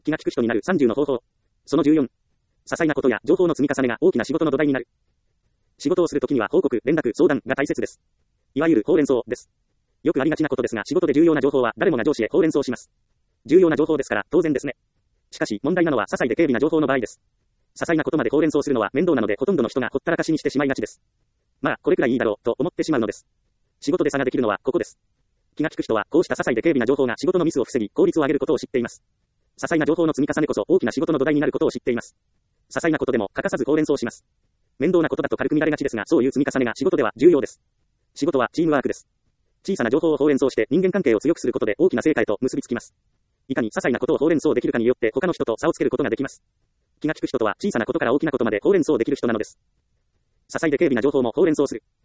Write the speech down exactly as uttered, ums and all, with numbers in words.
気が利く人になるさんじゅうの方法。そのじゅうよん。些細なことや情報の積み重ねが大きな仕事の土台になる。仕事をするときには報告、連絡、相談が大切です。いわゆるほうれん草です。よくありがちなことですが、仕事で重要な情報は誰もが上司へほうれん草します。重要な情報ですから当然ですね。しかし問題なのは些細で軽微な情報の場合です。些細なことまでほうれん草するのは面倒なのでほとんどの人がほったらかしにしてしまいがちです。まあこれくらいいいだろうと思ってしまうのです。仕事で差ができるのはここです。気が利く人はこうした些細で軽微な情報が仕事のミスを防ぎ効率を上げることを知っています。些細な情報の積み重ねこそ大きな仕事の土台になることを知っています。些細なことでも欠かさずほうれん草します。面倒なことだと軽く見られがちですが、そういう積み重ねが仕事では重要です。仕事はチームワークです。小さな情報をほうれん草して人間関係を強くすることで大きな成果へと結びつきます。いかに些細なことをほうれん草できるかによって他の人と差をつけることができます。気が利く人とは小さなことから大きなことまでほうれん草できる人なのです。些細で軽微な情報もほうれん草する。